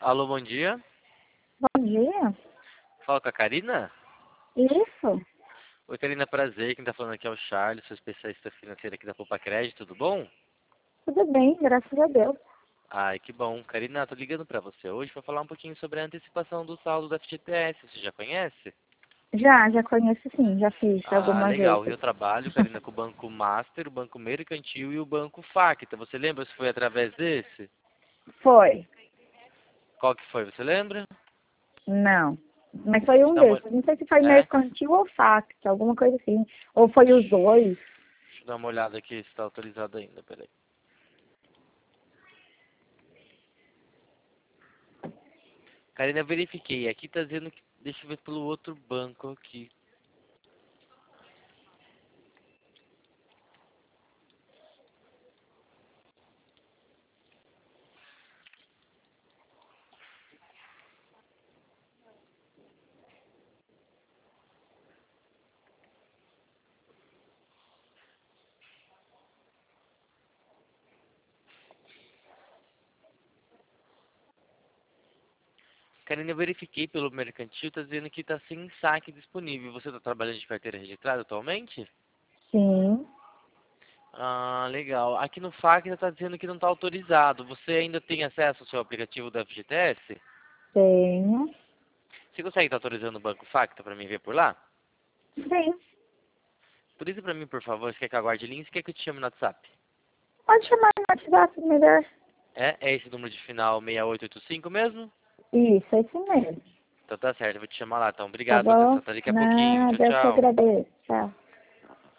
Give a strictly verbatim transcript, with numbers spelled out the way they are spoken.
Alô, bom dia. Bom dia. Fala com a Karina? Isso. Oi, Karina, prazer. Quem tá falando aqui é o Charles, sou especialista financeiro aqui da Poupa Crédito, tudo bom? Tudo bem, graças a Deus. Ai, que bom. Karina, tô ligando pra você hoje pra falar um pouquinho sobre a antecipação do saldo da F G T S. Você já conhece? Já, já conheço sim, já fiz Ah, algumas legal. vezes. Eu trabalho, Karina, com o Banco Master, o Banco Mercantil e o Banco Facta. Você lembra se foi através desse? Foi. Qual que foi, você lembra? Não. Mas foi um Dá uma... desses. Não sei se foi É? mercantil ou fax, alguma coisa assim. Ou foi os dois. Deixa eu dar uma olhada aqui se está autorizado ainda, peraí. Karina, eu verifiquei. Aqui tá dizendo que... Deixa eu ver pelo outro banco aqui. Karina, eu verifiquei pelo mercantil, tá dizendo que tá sem saque disponível. Você tá trabalhando de carteira registrada atualmente? Sim, Ah, legal. Aqui no Facta tá dizendo que não tá autorizado. Você ainda tem acesso ao seu aplicativo da F G T S? tenho. Você consegue estar autorizando o Banco Facta pra mim ver por lá? Sim. Autoriza pra mim, por favor. Você quer que eu aguarde linha? Você quer que eu te chame no WhatsApp? Pode chamar no WhatsApp melhor. É? É esse número de final seis oito oito cinco mesmo? Isso, é isso mesmo. Então tá certo, eu vou te chamar lá. Então, Tá obrigado pela bom? atenção. Até daqui a pouquinho. Tchau, Nada, eu que tchau. agradeço. Tchau.